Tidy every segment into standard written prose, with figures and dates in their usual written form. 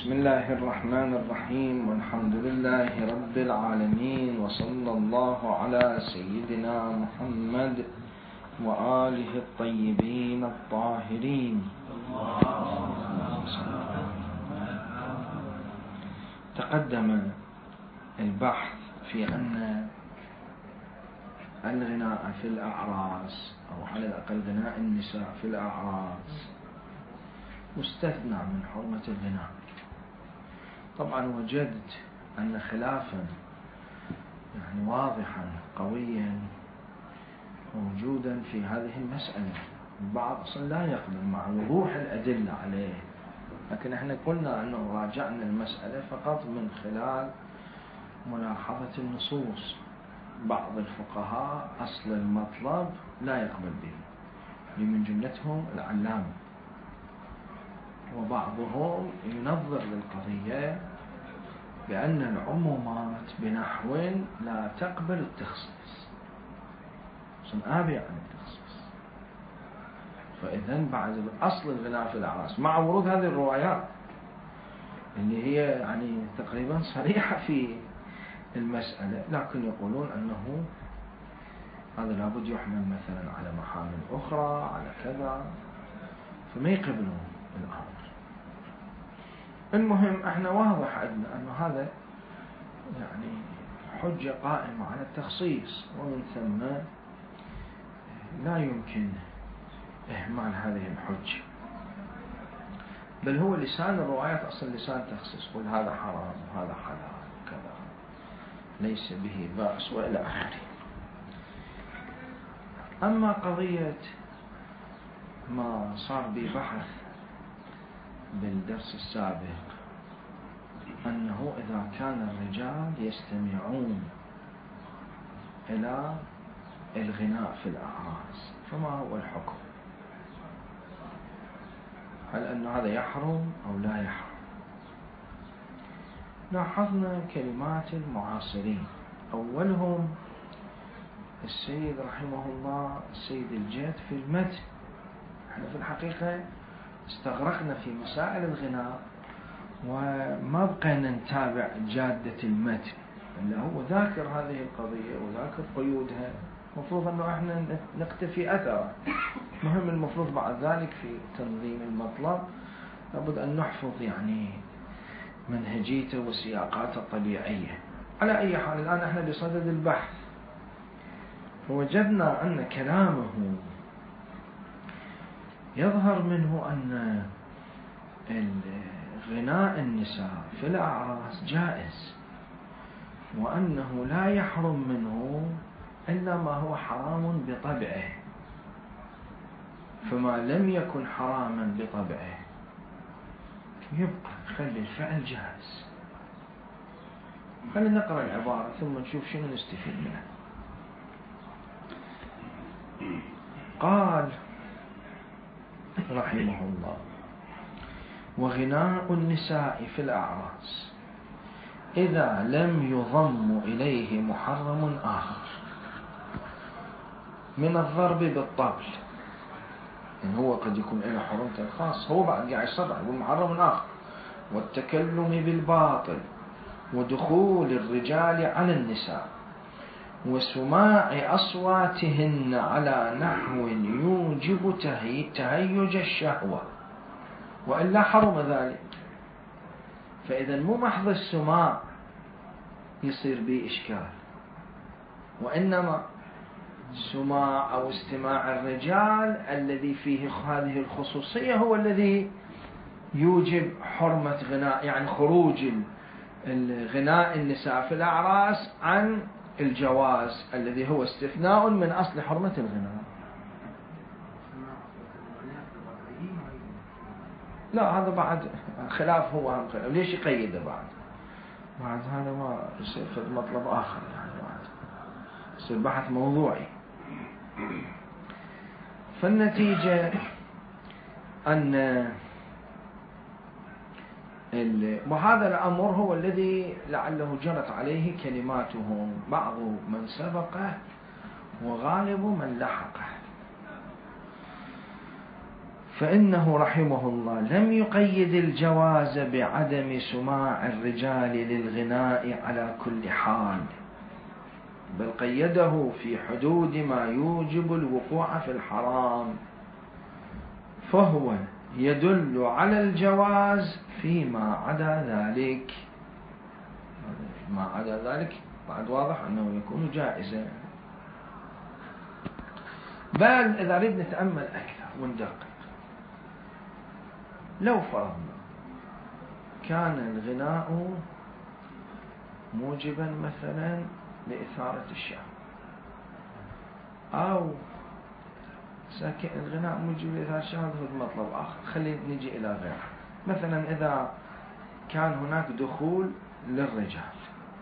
بسم الله الرحمن الرحيم، والحمد لله رب العالمين، وصلى الله على سيدنا محمد وآله الطيبين الطاهرين. تقدم البحث في أن الغناء في الأعراس، أو على الأقل غناء النساء في الأعراس، مستثنى من حرمة الغناء. طبعا وجدت أن خلافا واضحا قويا موجودا في هذه المسألة. البعض أصلا لا يقبل مع وضوح الأدلة عليه، لكن احنا قلنا أنه راجعنا المسألة فقط من خلال ملاحظة النصوص. بعض الفقهاء أصل المطلب لا يقبل به، من جملتهم العلامة، وبعضهم ينظر للقضية بأن العمومات بنحو لا تقبل التخصيص، أبي عن التخصيص. فإذا بعد الأصل الغناء في الأعراس مع ورود هذه الروايات اللي هي تقريبا صريحة في المسألة، لكن يقولون أنه هذا لابد يحمل مثلا على محامل أخرى على كذا، فما يقبلون الأمر. المهم احنا واضح عندنا أنه هذا حجة قائمة على التخصيص، ومن ثم لا يمكن إهمال هذه الحجة، بل هو لسان الروايات أصلا لسان تخصيص، قل هذا حرام وهذا حلال وكذا، ليس به بأس وإلى آخره. أما قضية ما صار ببحث بالدرس السابق، أنه إذا كان الرجال يستمعون إلى الغناء في الأعراس فما هو الحكم؟ هل أن هذا يحرم أو لا يحرم؟ لاحظنا كلمات المعاصرين، أولهم السيد رحمه الله السيد الجاد في المتن. احنا في الحقيقة استغرقنا في مسائل الغناء وما بقينا نتابع جادة المتن، اللي هو ذاكر هذه القضية وذاكر قيودها، المفروض أنه احنا نقتفي أثره. مهم المفروض بعد ذلك في تنظيم المطلب لابد أن نحفظ منهجيته وسياقاته الطبيعية. على أي حال الآن احنا بصدد البحث، فوجدنا أن كلامه يظهر منه أن غناء النساء في الأعراس جائز، وأنه لا يحرم منه إلا ما هو حرام بطبعه، فما لم يكن حراما بطبعه يبقى، خلي الفعل جائز. خلينا نقرأ العبارة ثم نشوف شنو نستفيد منها. قال رحمه الله: وغناء النساء في الأعراس إذا لم يضم إليه محرم آخر من الضرب بالطبل، هو قد يكون له حرمته الخاص، هو بعد قاعد يصرح يقول محرم آخر، والتكلم بالباطل، ودخول الرجال على النساء، وسماع أصواتهن على نحو يوجب تهيج الشهوة، وإلا حرم ذلك. فإذا مو محض السماع يصير به إشكال، وإنما سماع أو استماع الرجال الذي فيه هذه الخصوصية هو الذي يوجب حرمة غناء، خروج الغناء النساء في الأعراس عن الجواز الذي هو استثناء من أصل حرمة الغناء. لا، هذا بعد خلاف، هو هم خلاف. ليش يقيده بعد هذا ما يصير في مطلب آخر، بعد يصير بحث موضوعي. فالنتيجة أن وهذا الأمر هو الذي لعله جرت عليه كلماتهم، بعض من سبقه وغالب من لحقه. فإنه رحمه الله لم يقيد الجواز بعدم سماع الرجال للغناء على كل حال، بل قيده في حدود ما يوجب الوقوع في الحرام، فهو يدل على الجواز فيما عدا ذلك. ما عدا ذلك بعد واضح أنه يكون جائزا. بل إذا أريد نتأمل أكثر وندقق، لو فرضنا كان الغناء موجبا مثلا لإثارة الشهوة، أو الغناء موجب لإثارة الشهوة هذا مطلب آخر، خلينا نجي إلى غيره. مثلا إذا كان هناك دخول للرجال،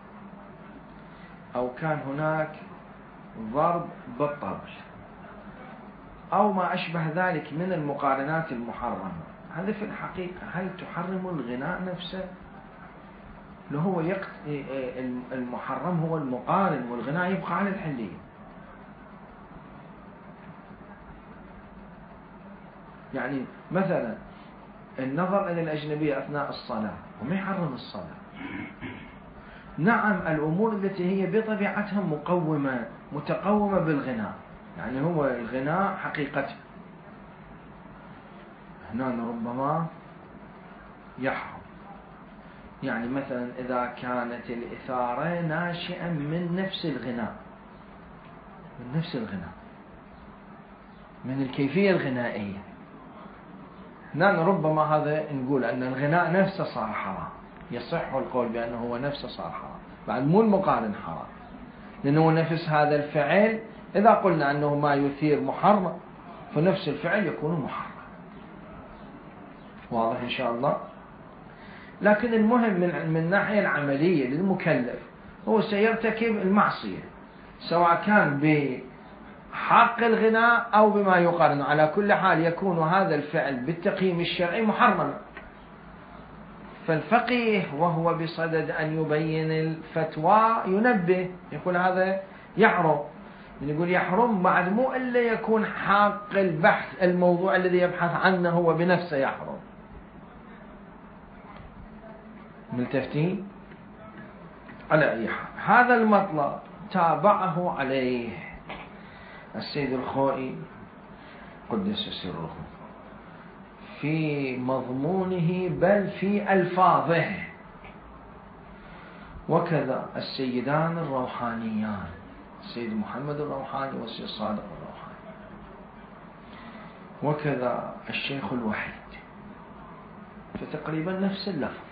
أو كان هناك ضرب بالطبل، أو ما أشبه ذلك من المقارنات المحرمة، هذا في الحقيقة هل تحرم الغناء نفسه؟ اللي هو المحرم هو المقارن، والغناء يبقى على الحلية. يعني مثلا النظر إلى الأجنبية أثناء الصلاة وما يحرم الصلاة. نعم الأمور التي هي بطبيعتها متقومة بالغناء، يعني هو الغناء حقيقته هنا ربما يحرم. يعني مثلا إذا كانت الإثارة ناشئة من نفس الغناء، من الكيفية الغنائية، هنا ربما هذا نقول أن الغناء نفسه صار حرام، يصح القول بأنه هو نفسه صار حرام، بعد مو المقارن حرام، لأنه نفس هذا الفعل إذا قلنا أنه ما يثير محرم فنفس الفعل يكون محرم. واضح إن شاء الله. لكن المهم من الناحية العملية للمكلف هو سيرتكب المعصية، سواء كان بحق الغناء أو بما يقارن، على كل حال يكون هذا الفعل بالتقييم الشرعي محرما. فالفقيه وهو بصدد أن يبين الفتوى ينبه، يقول هذا يحرم. يقول يحرم بعد مو إلا يكون حق البحث، الموضوع الذي يبحث عنه هو بنفسه يحرم. ملتفتين؟ على أي حال هذا المطلب تابعه عليه السيد الخوئي قدس سره في مضمونه بل في ألفاظه، وكذا السيدان الروحانيان، السيد محمد الروحاني والسيد صادق الروحاني، وكذا الشيخ الوحيد، فتقريبا نفس اللفظ.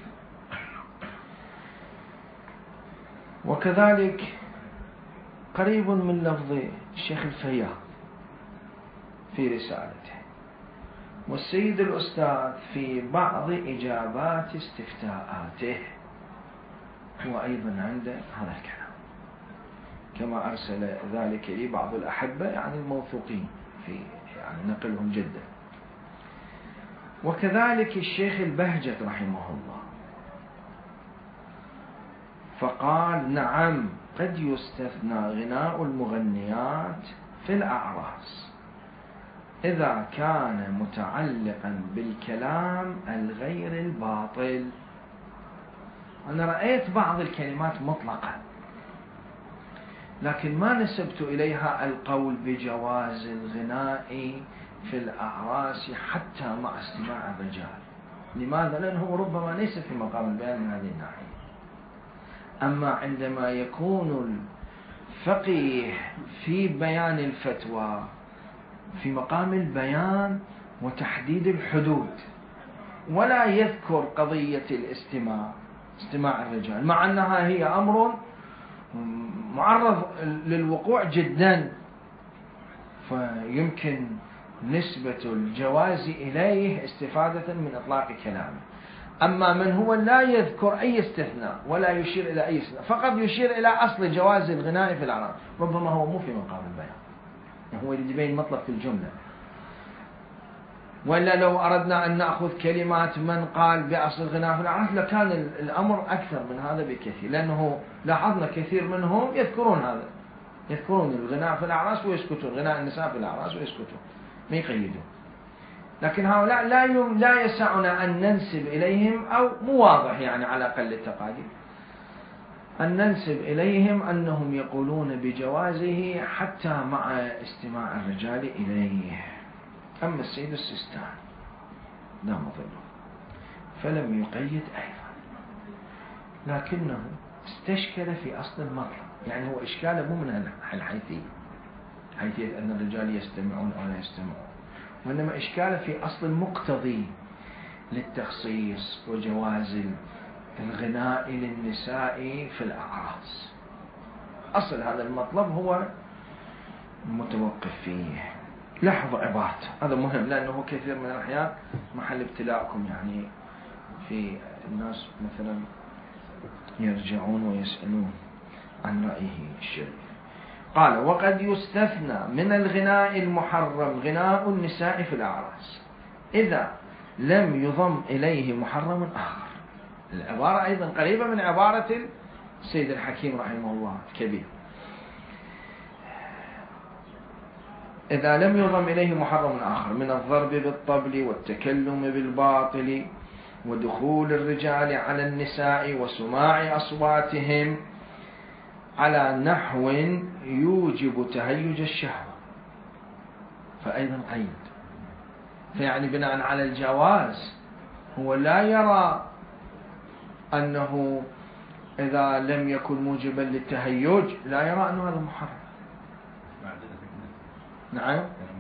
وكذلك قريب من لفظ الشيخ الفياض في رسالته، والسيد الأستاذ في بعض إجابات استفتاءاته هو أيضا عنده هذا الكلام، كما أرسل ذلك لي بعض الأحبة يعني الموثوقين في يعني نقلهم جدا. وكذلك الشيخ البهجت رحمه الله فقال نعم قد يستثنى غناء المغنيات في الأعراس إذا كان متعلقا بالكلام الغير الباطل. أنا رأيت بعض الكلمات مطلقة، لكن ما نسبت إليها القول بجواز الغناء في الأعراس حتى مع استماع الرجال. لماذا؟ لأنه ربما ليس في مقام البيان من هذه الناحية. أما عندما يكون الفقيه في بيان الفتوى في مقام البيان وتحديد الحدود، ولا يذكر قضية استماع الرجال، مع أنها هي أمر معرض للوقوع جدا، فيمكن نسبة الجواز إليه استفادة من إطلاق كلامه. أما من هو لا يذكر أي استثناء ولا يشير إلى أي استثناء، فقط يشير إلى أصل جواز الغناء في الأعراس، ربما هو مو في مقام البيان، هو يبين مطلب في الجملة. وإلا لو أردنا أن نأخذ كلمات من قال بأصل الغناء في الأعراس لكان الأمر أكثر من هذا بكثير، لأنه لاحظنا كثير منهم يذكرون هذا، يذكرون الغناء في الأعراس ويسكتون، غناء النساء في الأعراس ويسكتون، ما يقيدون. لكن هؤلاء لا يسعنا أن ننسب إليهم، أو مو واضح يعني على أقل التقاليد أن ننسب إليهم أنهم يقولون بجوازه حتى مع استماع الرجال إليه. أما السيد السيستاني لا مظله فلم يقيد أيضا، لكنه استشكل في أصل المطلب. يعني هو إشكاله مو من حيثية أن الرجال يستمعون أو لا يستمعون، وإنما إشكاله في أصل المقتضي للتخصيص وجواز الغناء للنساء في الأعراس. أصل هذا المطلب هو متوقف فيه. لاحظوا عبارته، هذا مهم لأنه كثير من الأحيان محل ابتلاءكم، يعني في الناس مثلا يرجعون ويسألون عن رأيه الشريف. قال: وقد يستثنى من الغناء المحرم غناء النساء في الأعراس إذا لم يضم إليه محرم آخر. العبارة أيضا قريبة من عبارة السيد الحكيم رحمه الله الكبير. إذا لم يضم إليه محرم آخر من الضرب بالطبل والتكلم بالباطل ودخول الرجال على النساء وسماع أصواتهم على نحو يوجب تهيج الشهوة، فأيضا قيد. فيعني بناء على الجواز هو لا يرى أنه إذا لم يكن موجبا للتهيج لا يرى أنه هذا محرم. نعم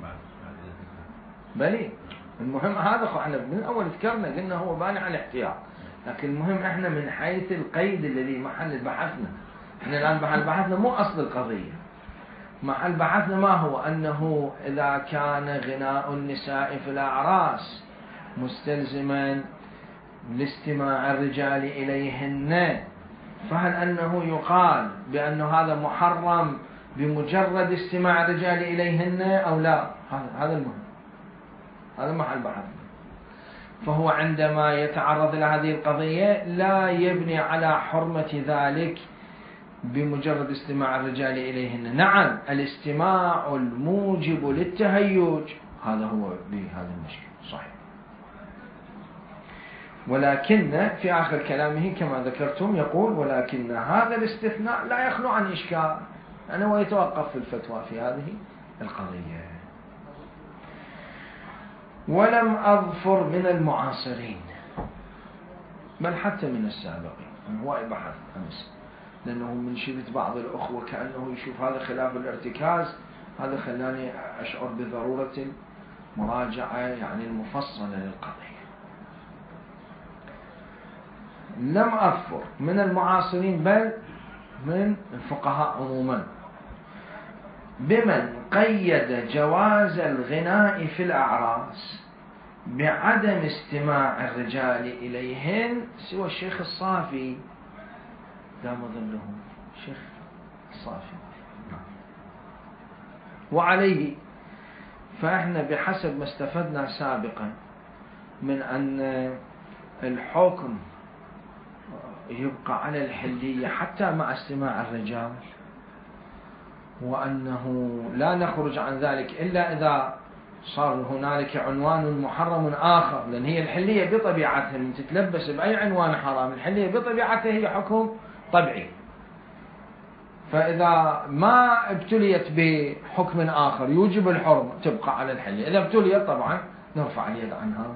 بلي. المهم هذا احنا من أول ذكرنا قلنا هو باني على الاحتياط، لكن المهم احنا من حيث القيد الذي محل بحثنا. احنا الآن محل بحثنا مو أصل القضية، محل بحثنا ما هو؟ أنه إذا كان غناء النساء في الأعراس مستلزما لاستماع الرجال إليهن، فهل أنه يقال بأن هذا محرم بمجرد استماع الرجال إليهن أو لا؟ هذا المهم، هذا محل بحث. فهو عندما يتعرض لهذه القضية لا يبني على حرمة ذلك بمجرد استماع الرجال إليهن. نعم الاستماع الموجب للتهيج هذا هو بهذا المشكل صحيح، ولكن في آخر كلامه كما ذكرتم يقول: ولكن هذا الاستثناء لا يخلو عن إشكال، يعني هو يتوقف في الفتوى في هذه القضية. ولم أظفر من المعاصرين بل حتى من السابقين، هو بحث أمس، لأنه من شدة بعض الأخوة كأنه يشوف هذا خلاف الارتكاز، هذا خلاني أشعر بضرورة مراجعة يعني المفصلة للقضية. لم أظفر من المعاصرين بل من الفقهاء عموما بمن قيد جواز الغناء في الأعراس بعدم استماع الرجال إليهن سوى الشيخ الصافي دام ظله، الشيخ الصافي. وعليه فإحنا بحسب ما استفدنا سابقا من أن الحكم يبقى على الحلية حتى مع استماع الرجال، وأنه لا نخرج عن ذلك إلا إذا صار هنالك عنوان محرم آخر، لأن هي الحلية بطبيعتها من تتلبس بأي عنوان حرام، الحلية بطبيعتها هي حكم طبيعي. فإذا ما ابتليت بحكم آخر يوجب الحرمة تبقى على الحلية، إذا ابتليت طبعا نرفع اليد عنها.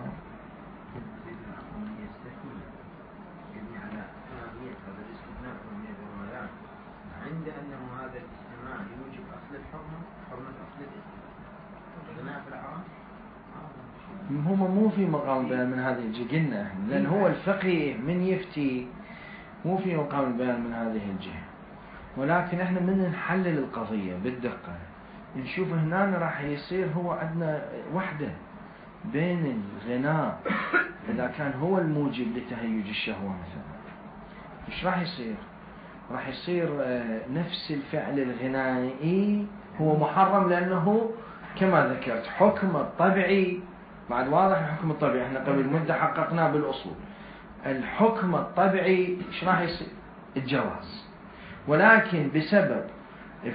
عند أنه هذا الاستماع يوجب أصل الحرمة، حرمة أصل الغناء في الأعراس، هم مو في مقام بيان من هذه الجهة، قلنا احنا لأن هو الفقيه من يفتي مو في مقام البيان من هذه الجهة، ولكن احنا من نحلل القضية بالدقة نشوف هنا راح يصير هو عندنا وحدة بين الغناء إذا كان هو الموجب لتهيج الشهوة مثلا، إيش راح يصير؟ راح يصير نفس الفعل الغنائي هو محرم، لأنه كما ذكرت حكم الطبيعي بعد واضح. الحكم الطبيعي احنا قبل مدة حققناه بالأصول، الحكم الطبيعي ايش راح يصير؟ الجواز، ولكن بسبب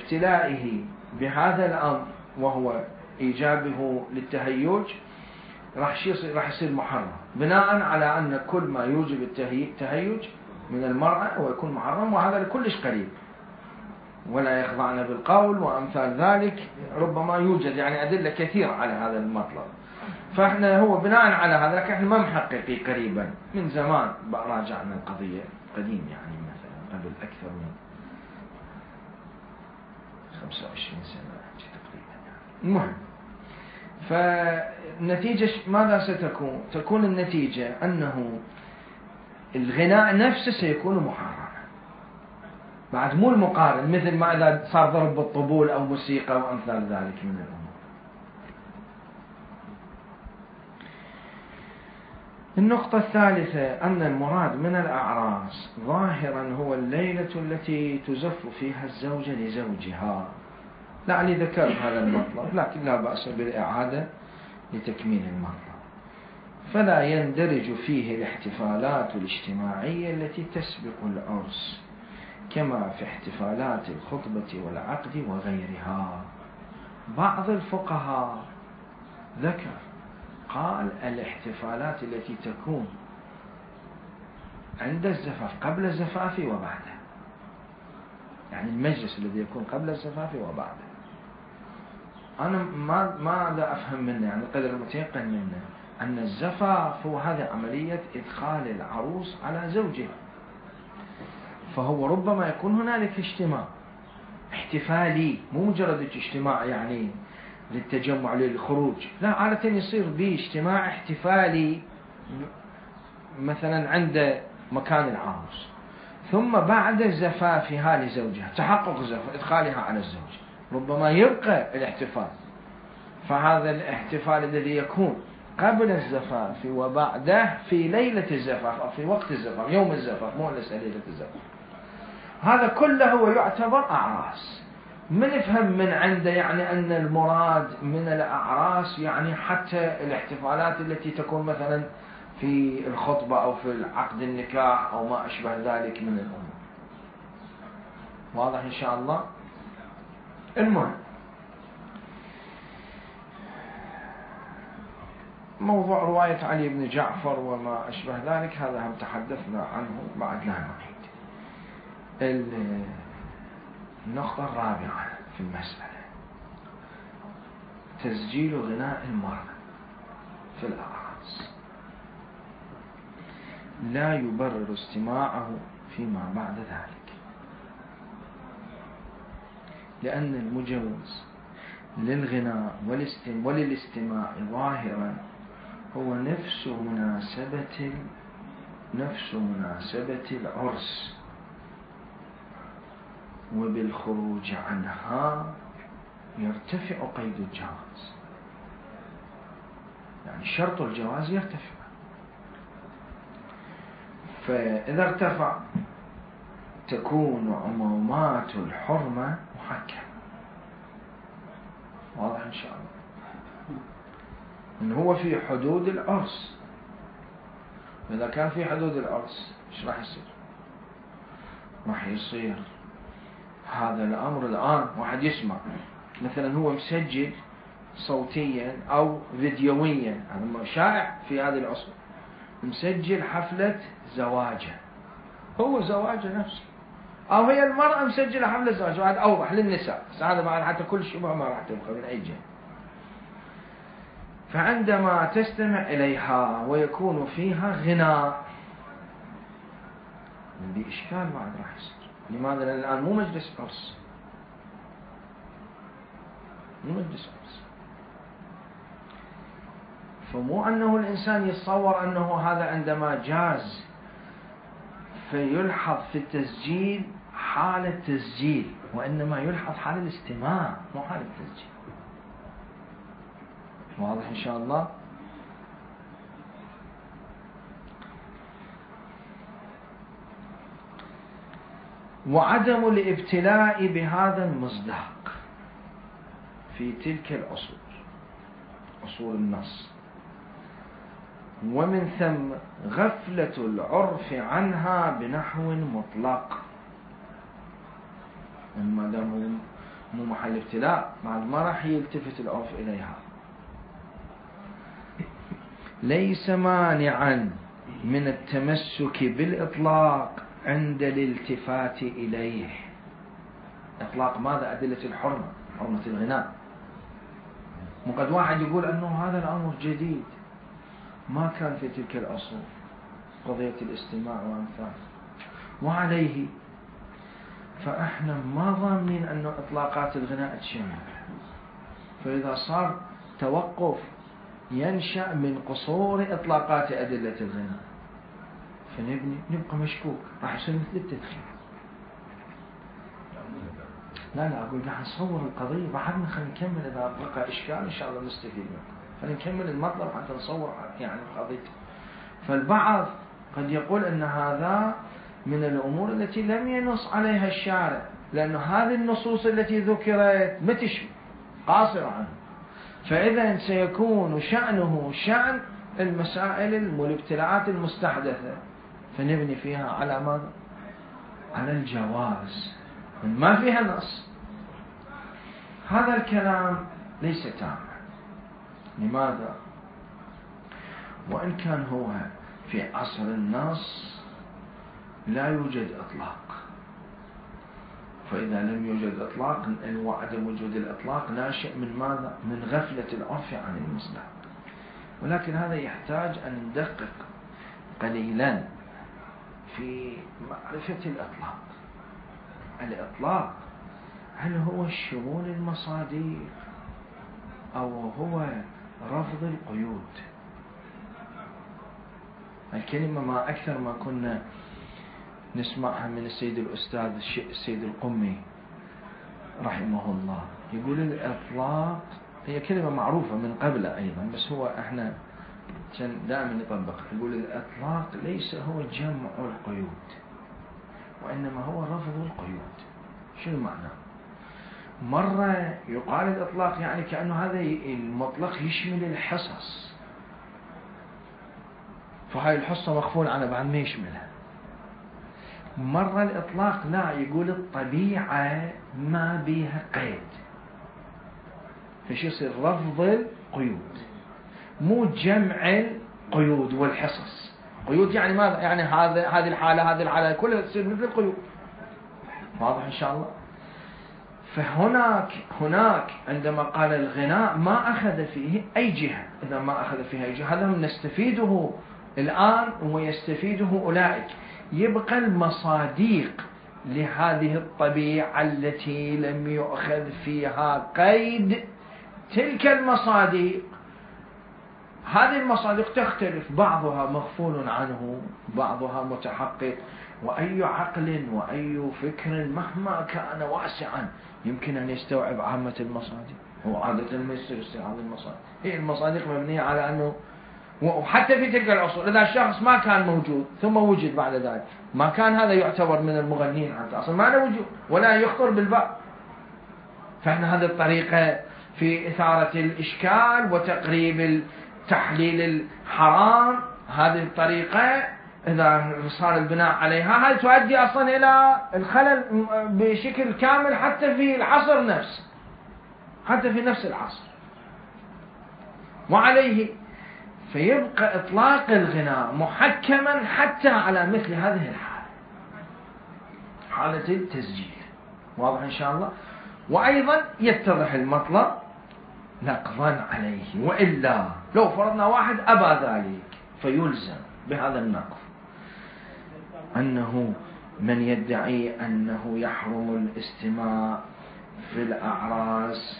ابتلائه بهذا الأمر وهو إيجابه للتهيج راح يصير محرم بناء على أن كل ما يوجب التهيج من المرأة ويكون محرم، وهذا كلش قريب. ولا يخضعن بالقول وأمثال ذلك، ربما يوجد يعني أدلة كثيرة على هذا المطلب. فإحنا هو بناء على هذا، لكن إحنا ما محققي قريبا من زمان راجعنا القضية قديم، يعني مثلا قبل أكثر من 25 سنة تقريبا يعني. المهم، فالنتيجة ماذا ستكون؟ تكون النتيجة أنه الغناء نفسه سيكون محرما، بعد مو المقارن مثل ما إذا صار ضرب بالطبول أو موسيقى وأمثال ذلك من الأمور. النقطة الثالثة أن المراد من الأعراس ظاهرا هو الليلة التي تزف فيها الزوجة لزوجها. لعلي ذكرت هذا المطلب، لكن لا بأس بالإعادة لتكميل المرة. فلا يندرج فيه الاحتفالات الاجتماعية التي تسبق العرس، كما في احتفالات الخطبة والعقد وغيرها. بعض الفقهاء ذكر قال الاحتفالات التي تكون عند الزفاف قبل الزفاف وبعده، يعني المجلس الذي يكون قبل الزفاف وبعده. أنا ما أفهم منه، يعني قدر المتيقن منه أن الزفاف هو هذه عملية إدخال العروس على زوجها، فهو ربما يكون هنالك اجتماع احتفالي، مو مجرد اجتماع يعني للتجمع للخروج، لا، عادة يصير به اجتماع احتفالي مثلا عند مكان العروس، ثم بعد زفافها لزوجها، تحقق إدخالها على الزوج، ربما يبقى الاحتفال. فهذا الاحتفال الذي يكون قبل الزفاف وبعده في ليلة الزفاف أو في وقت الزفاف، يوم الزفاف، مو ليلة الزفاف، هذا كله هو يعتبر أعراس. من يفهم من عنده يعني أن المراد من الأعراس يعني حتى الاحتفالات التي تكون مثلا في الخطبة أو في عقد النكاح أو ما أشبه ذلك من الأمور. واضح إن شاء الله؟ المهم، موضوع رواية علي بن جعفر وما أشبه ذلك هذا هم تحدثنا عنه، بعد لا نعيد. النقطة الرابعة في المسألة تسجيل غناء المرأة في الأعراس لا يبرر استماعه فيما بعد ذلك، لأن المجوز للغناء وللاستماع ظاهرا هو نفس مناسبة العرس، وبالخروج عنها يرتفع قيد الجواز، يعني شرط الجواز يرتفع. فإذا ارتفع تكون عمومات الحرمة محكمة. واضح إن شاء الله؟ إن هو في حدود العرس، إذا كان في حدود العرس إيش راح يصير؟ راح يصير هذا الأمر الآن واحد يسمع مثلا هو مسجل صوتيا أو فيديويا، هذا شائع في هذه العصر، مسجل حفلة زواجه، هو زواجه نفسه، أو هي المرأة مسجلة حفلة زواجه، وهذا أوضح للنساء، بس هذا بعد حتى كل شبهة ما راح تبقى من أي جهة. فعندما تستمع إليها ويكون فيها غناء بإشكال بعد راح يصير. لماذا؟ لأن الآن مو مجلس عرس، فمو أنه الإنسان يتصور أنه هذا عندما جاز فيلحظ في التسجيل حال التسجيل، وإنما يلحظ حال الاستماع مو حال التسجيل. واضح إن شاء الله؟ وعدم الابتلاء بهذا المصداق في تلك العصور، عصور النص، ومن ثم غفلة العرف عنها بنحو مطلق. ما دام مو محل ابتلاء، بعد ما راح يلتفت العرف إليها. ليس مانعا من التمسك بالإطلاق عند الالتفات إليه. إطلاق ماذا؟ أدلة الحرمة، حرمة الغناء. وقد واحد يقول أنه هذا الأمر جديد ما كان في تلك العصور، قضية الاستماع وأمثاله. وعليه فإحنا ما ضامنين أنه إطلاقات الغناء تشمل، فإذا صار توقف ينشأ من قصور إطلاقات أدلة الغناء، فنبقى مشكوك، راح يصير مثل التدخين. لا أقول راح نصور القضية بعدنا، خلينا نكمل إذا بقى إشكال إن شاء الله نستفيد منه، خلينا نكمل المطلب حتى نصور يعني القضية. فالبعض قد يقول أن هذا من الأمور التي لم ينص عليها الشارع، لأن هذه النصوص التي ذكرت ما تشمل، قاصرة عنه، فإذا سيكون شأنه شأن المسائل والابتلاعات المستحدثة، فنبني فيها على ماذا؟ على الجواز، ما فيها نص. هذا الكلام ليس تاما. لماذا؟ وإن كان هو في عصر النص لا يوجد إطلاق، فإذا لم يوجد إطلاق وعدم وجود الإطلاق ناشئ من ماذا؟ من غفلة العرف عن المصداق. ولكن هذا يحتاج أن ندقق قليلا في معرفة الإطلاق. الإطلاق هل هو شمول المصادر أو هو رفض القيود؟ الكلمة ما أكثر ما كنا نسمعها من السيد الأستاذ السيد القمي رحمه الله، يقول الإطلاق هي كلمة معروفة من قبل أيضا، بس هو احنا دائما نطبق. يقول الإطلاق ليس هو جمع القيود، وإنما هو رفض القيود. شنو معنى؟ مرة يقال الإطلاق يعني كأنه هذا المطلق يشمل الحصص، فهاي الحصة مخفول عنها بعد ما يشملها. مرة الإطلاق لا، يقول الطبيعة ما بيها قيد، فشي يصير رفض القيود مو جمع القيود والحصص. قيود يعني ماذا؟ يعني هذه الحالة كلها تصير مثل القيود. واضح إن شاء الله؟ فهناك عندما قال الغناء ما أخذ فيه أي جهة، إذا ما أخذ فيها أي جهة هذا نستفيده الآن ويستفيده أولئك. يبقى المصادق لهذه الطبيعة التي لم يؤخذ فيها قيد. تلك المصادق، هذه المصادق تختلف، بعضها مغفول عنه، بعضها متحقق، وأي عقل وأي فكر مهما كان واسعا يمكن أن يستوعب عامة المصادق. هو عادة ما يصير استيعاب المصادق، هي المصادق مبنية على أنه، وحتى في تلك العصور إذا الشخص ما كان موجود ثم وجد بعد ذلك، ما كان هذا يعتبر من المغنين، حتى أصلا ما له وجود ولا يخطر بالبال. فإحنا هذه الطريقة في إثارة الإشكال وتقريب تحليل الحرام، هذه الطريقة إذا صار البناء عليها هل تؤدي أصلا إلى الخلل بشكل كامل حتى في العصر نفسه، حتى في نفس العصر. وعليه فيبقى إطلاق الغناء محكما حتى على مثل هذه الحالة، حالة التسجيل. واضح إن شاء الله؟ وأيضا يتضح المطلب نقضا عليه، وإلا لو فرضنا واحد أبى ذلك فيلزم بهذا النقض أنه من يدعي أنه يحرم الاستماع في الأعراس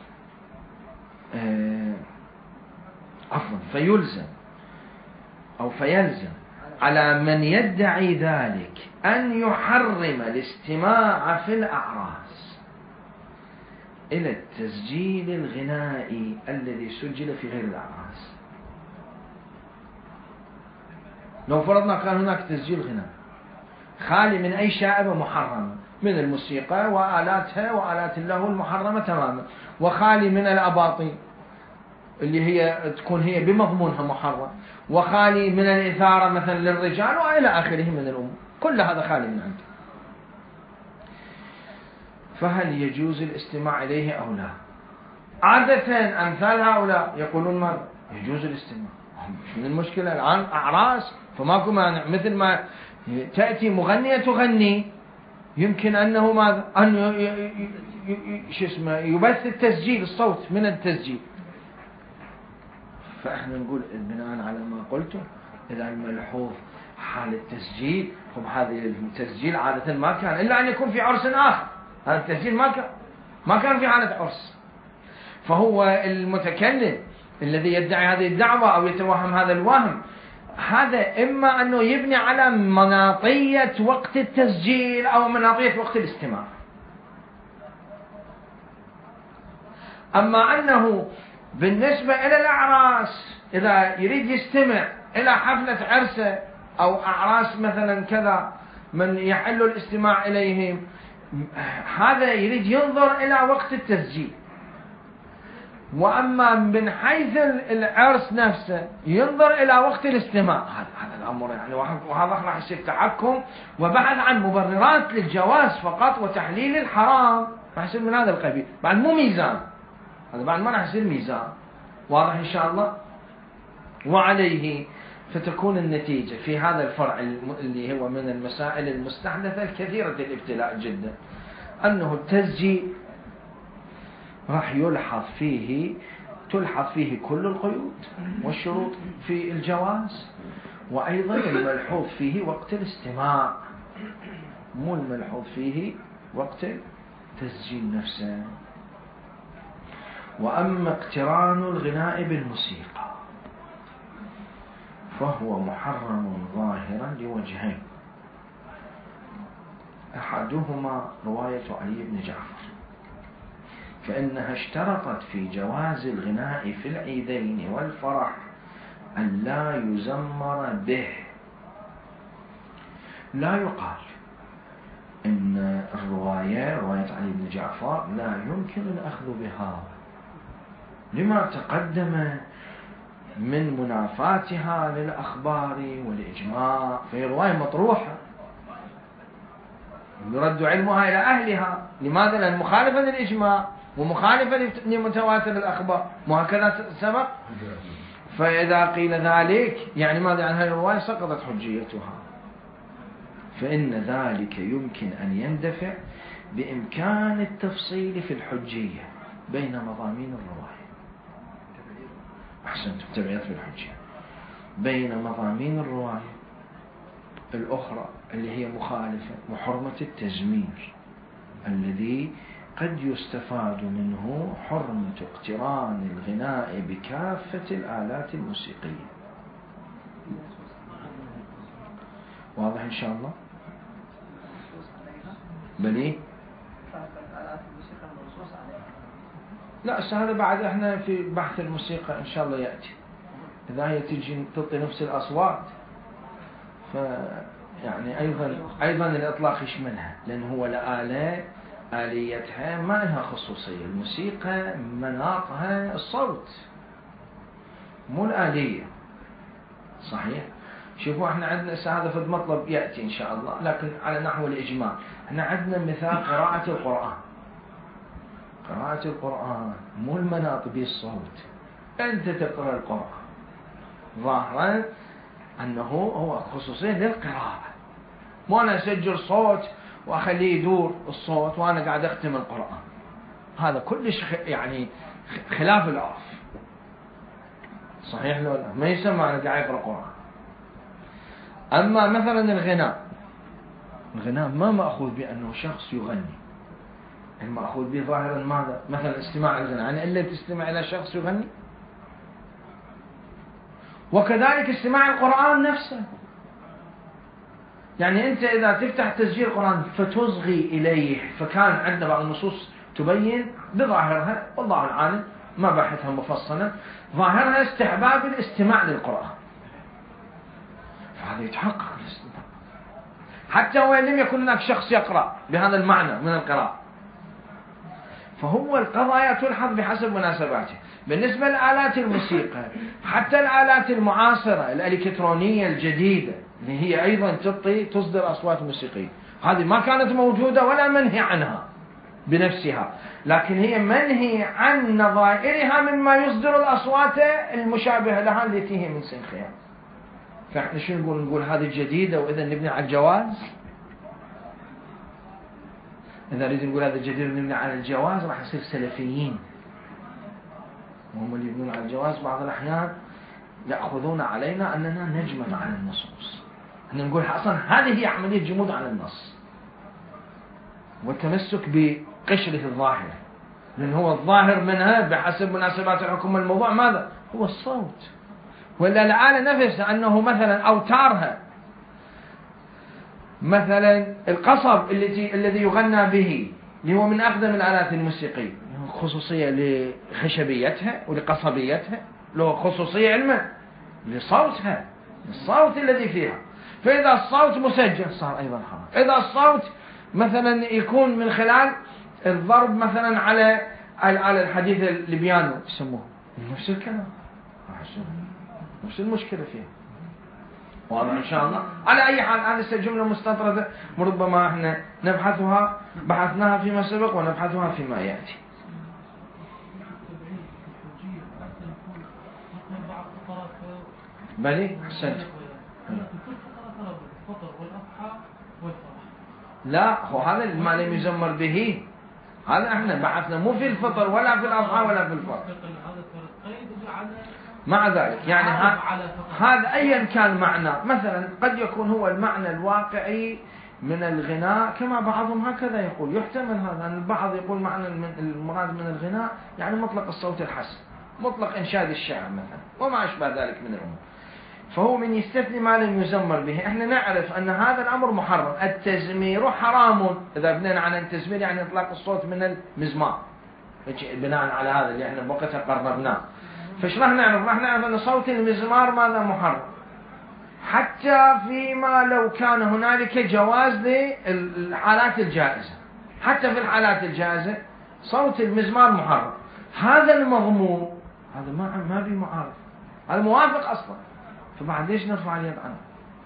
فيلزم أو فيلزم على من يدعي ذلك أن يحرم الاستماع في الأعراس إلى التسجيل الغنائي الذي سجل في غير الأعراس. لو فرضنا كان هناك تسجيل غناء خالي من أي شائبة محرمة من الموسيقى وآلاتها وآلات اللهو المحرمة تماما، وخالي من الأباطيل اللي هي تكون هي بمضمونها محرم، وخالي من الإثارة مثلا للرجال وإلى آخره من الأمور، كل هذا خالي من عنده، فهل يجوز الاستماع إليه أو لا؟ عادة أمثال هؤلاء يقولون ما يجوز الاستماع، من المشكلة الآن أعراس، فماكو مانع. مثل ما تأتي مغنية تغني يمكن أنه ماذا أن يبث التسجيل الصوت من التسجيل. فإحنا نقول بناء على ما قلته إذا الملحوظ حال التسجيل، هم هذه التسجيل عادة ما كان إلا أن يكون في عرس آخر. هذا التسجيل ما كان في حالة عرس. فهو المتكلم الذي يدعي هذه الدعوة أو يتوهم هذا الوهم، هذا إما أنه يبني على مناطية وقت التسجيل أو مناطية وقت الاستماع. أما أنه بالنسبة إلى الأعراس إذا يريد يستمع إلى حفلة عرسة أو أعراس مثلا كذا من يحل الاستماع إليهم، هذا يريد ينظر إلى وقت التسجيل. وأما من حيث العرس نفسه ينظر إلى وقت الاستماع. هذا الأمر يعني وهذا راح يصير تحكم وبحث عن مبررات للجواز فقط وتحليل الحرام، راح يصير من هذا القبيل. بعد مو ميزان، هذا بعد ما راح يصير ميزان. واضح إن شاء الله. وعليه فتكون النتيجة في هذا الفرع اللي هو من المسائل المستحدثة الكثيرة الابتلاء جدا، أنه التسجيل راح تلحظ فيه كل القيود والشروط في الجواز، وأيضا الملحوظ فيه وقت الاستماع، مو الملحوظ فيه وقت التسجيل نفسه. وأما اقتران الغناء بالموسيقى فهو محرم ظاهرا لوجهين. أحدهما رواية علي بن جعفر، فإنها اشترطت في جواز الغناء في العيدين والفرح أن لا يزمر به. لا يقال إن رواية علي بن جعفر لا يمكن الأخذ بها لما تقدم من منافاتها للأخبار والإجماع، فهي رواية مطروحة يرد علمها إلى أهلها. لماذا؟ لأن مخالفة للإجماع ومخالفة لمتواتر الأخبار، وهكذا سبق. فإذا قيل ذلك يعني ماذا؟ يعني هذه الرواية سقطت حجيتها. فإن ذلك يمكن أن يندفع بإمكان التفصيل في الحجية بين مضامين الرواية. أحسنت، تبعيات في الحجية بين مضامين الرواية الأخرى اللي هي مخالفة وحرمة التزمير الذي قد يستفاد منه حرمة اقتران الغناء بكافة الآلات الموسيقية. واضح إن شاء الله؟ بلي؟ لا، هذا بعد احنا في بحث الموسيقى إن شاء الله يأتي. إذا هي تجي تعطي نفس الأصوات يعني أيضا الإطلاق يشملها، لأن هو الآلة آليتها ما لها خصوصية. الموسيقى مناطها الصوت مو الآلية. صحيح. شوفوا احنا عندنا هذا في المطلب يأتي إن شاء الله، لكن على نحو الإجمال احنا عندنا مثال قراءة القرآن. قراءة القرآن مو المناط بالصوت. أنت تقرأ القرآن ظاهرا أنه هو خصوصية للقراءة، مو أنا أسجل صوت وأخليه يدور الصوت وأنا قاعد أختم القرآن. هذا كلش يعني خلاف العرف. صحيح لو لا؟ ما يسمى أنا قاعد أقرأ قرآن. أما مثلا الغناء ما مأخوذ بأنه شخص يغني، المأخوذ به ظاهرا ماذا؟ مثلا استماع الغناء يعني إلا تستمع إلى شخص يغني. وكذلك استماع القرآن نفسه، يعني أنت إذا تفتح تسجيل القرآن فتصغي إليه، فكان عندنا بعض النصوص تبين بظاهرها والله العالم ما بحثها مفصلا، ظاهرها استحباب الاستماع للقرآن، فهذا يتحقق الاستماع حتى وإن لم يكن هناك شخص يقرأ بهذا المعنى من القراءة. فهو القضايا تلحظ بحسب مناسباته. بالنسبة لآلات الموسيقى حتى الآلات المعاصرة الإلكترونية الجديدة اللي هي أيضا تصدر أصوات موسيقية، هذه ما كانت موجودة ولا منهي عنها بنفسها، لكن هي منهي عن نظائرها مما يصدر الأصوات المشابهة لها التي هي من سنخها. فإحنا شو نقول هذه جديدة وإذا نبني على الجواز؟ إذا نريد نقول هذا جديد ونبني على الجواز راح يصير سلفيين، وهم اللي يبنون على الجواز بعض الأحيان يأخذون علينا أننا نجمد على النصوص. احنا نقول أصلا هذه هي عملية جمود على النص والتمسك بقشرة الظاهر، لأن هو الظاهر منها بحسب مناسبات الحكم الموضوع ماذا؟ هو الصوت. ولا الآلة نفسها أنه مثلا أوتارها، مثلا القصب الذي يغنى به اللي هو من أقدم الآلات الموسيقية، خصوصية لخشبيتها ولقصبيتها، له خصوصية علما لصوتها، الصوت الذي فيها. فإذا الصوت مسجل صار أيضا حرام. إذا الصوت مثلا يكون من خلال الضرب مثلا على الحديث البيانو يسموه نفس الكلام، نفس المشكلة فيه. واضح إن شاء الله. على أي حال هذه جملة مستطردة وربما احنا بحثناها فيما سبق ونبحثها فيما يأتي. بلي أحسنت. لا هو هذا ما لم يزمر به، هذا احنا بحثنا مو في الفطر ولا في الأضحى ولا في الفطر. مع ذلك يعني هذا أيا كان معنى، مثلا قد يكون هو المعنى الواقعي من الغناء كما بعضهم هكذا يقول. يحتمل هذا أن البعض يقول معنى المراد من الغناء يعني مطلق الصوت الحسن، مطلق إنشاد الشعر مثلا وما أشبه ذلك من الأمور، فهو من يستثني ما لم يزمر به. احنا نعرف أن هذا الأمر محرم. التزمير حرام. إذا بنينا عن التزمير يعني إطلاق الصوت من المزمار بناء على هذا اللي احنا بوقتها قررناه. فايش راح نعرف؟ راح نعرف أن صوت المزمار ماذا محرم، حتى فيما لو كان هنالك جواز للحالات الجائزة. حتى في الحالات الجائزة صوت المزمار محرم. هذا المضمون هذا ما بي معارض، هذا موافق أصلا، فبعد ليش نرفع اليد عنه؟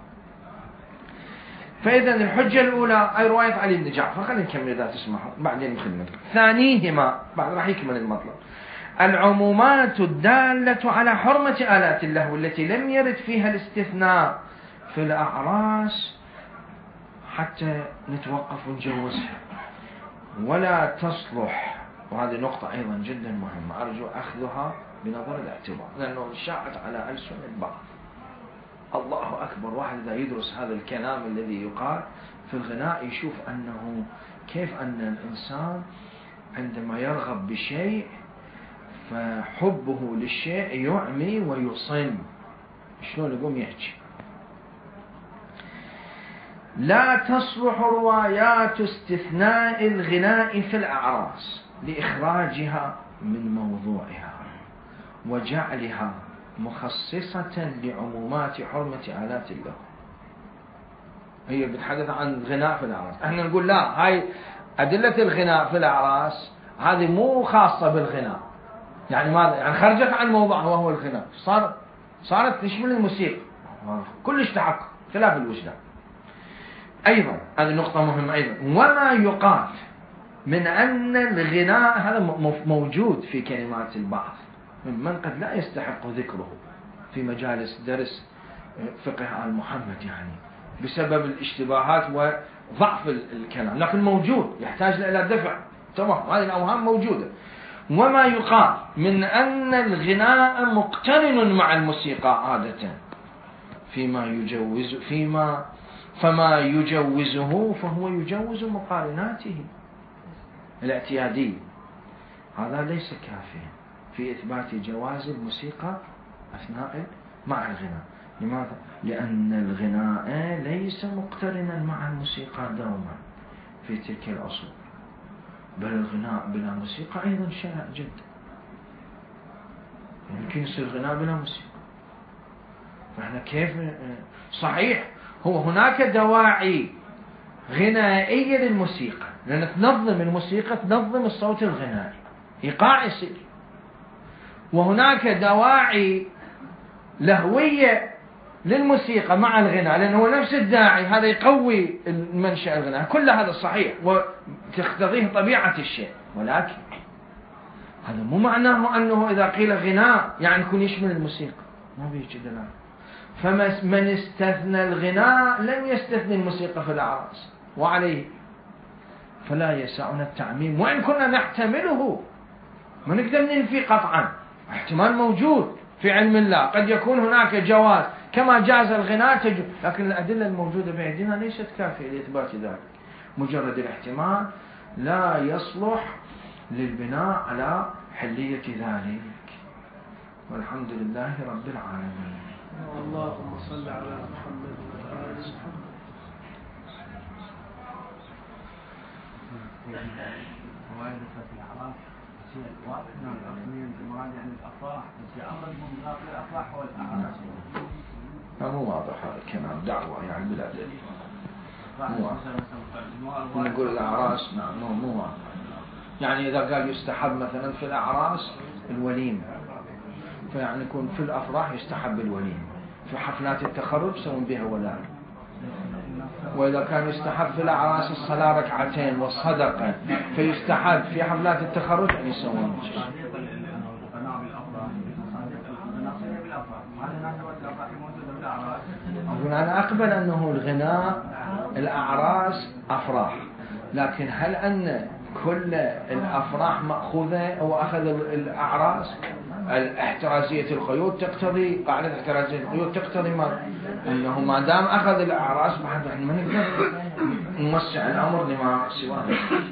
فإذا الحجة الأولى أي رواية علي بن جعفر. خلينا نكمل إذا تسمحوا بعدين نخدمه. ثانيهما بعد راح يكمل المطلب. العمومات الدالة على حرمة آلات اللهو التي لم يرد فيها الاستثناء في الأعراس حتى نتوقف ونجوزها ولا تصلح. وهذه نقطة أيضا جدا مهمة أرجو أخذها بنظر الاعتبار، لأنه شاعت على ألسن البعض. الله أكبر، واحد إذا يدرس هذا الكلام الذي يقال في الغناء يشوف أنه كيف أن الإنسان عندما يرغب بشيء فحبه للشيء يعمي ويصم. شلون يقوم يحكي؟ لا تصلح روايات استثناء الغناء في الأعراس لإخراجها من موضوعها وجعلها مخصصة لعمومات حرمة آلات اللهو. هي بتحدث عن الغناء في الأعراس، احنا نقول لا، هاي أدلة الغناء في الأعراس هذه مو خاصة بالغناء. يعني ماذا؟ يعني خرجت عن موضوعها وهو الغناء، صارت تشمل الموسيقى كلش تحقق خلاف الوجدان. أيضا هذه نقطة مهمة أيضا. وما يقال من أن الغناء هذا موجود في كلمات البعض ممن قد لا يستحق ذكره في مجالس درس فقه آل محمد، يعني بسبب الاشتباهات وضعف الكلام، لكن موجود يحتاج إلى دفع. تمام، هذه الأوهام موجودة. وما يقال من أن الغناء مقترن مع الموسيقى عادة فما يجوزه فهو يجوز مقارناته الاعتيادية. هذا ليس كافيا في إثبات جواز الموسيقى أثناء مع الغناء. لماذا؟ لأن الغناء ليس مقترنا مع الموسيقى دوما في تلك العصور، بل الغناء بلا موسيقى أيضا شائع جدا. يمكن يصير غناء بلا موسيقى. فإحنا كيف؟ صحيح هو هناك دواعي غنائية للموسيقى، لأن تنظم الموسيقى تنظم الصوت الغنائي، إيقاع يصير. وهناك دواعي لهوية للموسيقى مع الغناء، لأنه هو نفس الداعي هذا يقوي المنشأ الغناء. كل هذا صحيح وتقتضيه طبيعة الشيء، ولكن هذا مو معناه أنه إذا قيل غناء يعني يكون يشمل الموسيقى، ما بيجي دلالة. فمن استثنى الغناء لم يستثني الموسيقى في الأعراس، وعليه فلا يسعنا التعميم، وإن كنا نحتمله، ما نقدر ننفي قطعا، احتمال موجود في علم الله، قد يكون هناك جواز كما جاز الغناء لكن الأدلة الموجودة بأيدينا ليست كافية لإثبات ذلك. مجرد الاحتمال لا يصلح للبناء على حلية ذلك. والحمد لله رب العالمين. اللهم صل على محمد وعلى آل محمد. فوائد الأعراس واضح أن الأصلين المراد يعني الأفراح، بس أمر من غير الأفراح والأعراس. مو واضح هذا الكلام، دعوة يعني بلا دليل. نقول الأعراس نعم مو واضح. يعني إذا قال يستحب مثلا في الأعراس الوليمة، فيعني يكون في الأفراح يستحب الوليمة، في حفلات التخرج يسوون بها ولائم. وإذا كان يستحب في الأعراس الصلاة ركعتين والصدقة، فيستحب في حفلات التخرج أن يسوون شيء. أقول أنا أقبل أنه الغناء الأعراس أفراح، لكن هل أن كل الأفراح مأخوذة أو أخذ الأعراس؟ الاحترازية القيود تقتضي، قاعدة احترازية القيود تقتضي أنه ما دام أخذ الأعراس ما نقدر نوسع الأمر لما سواه.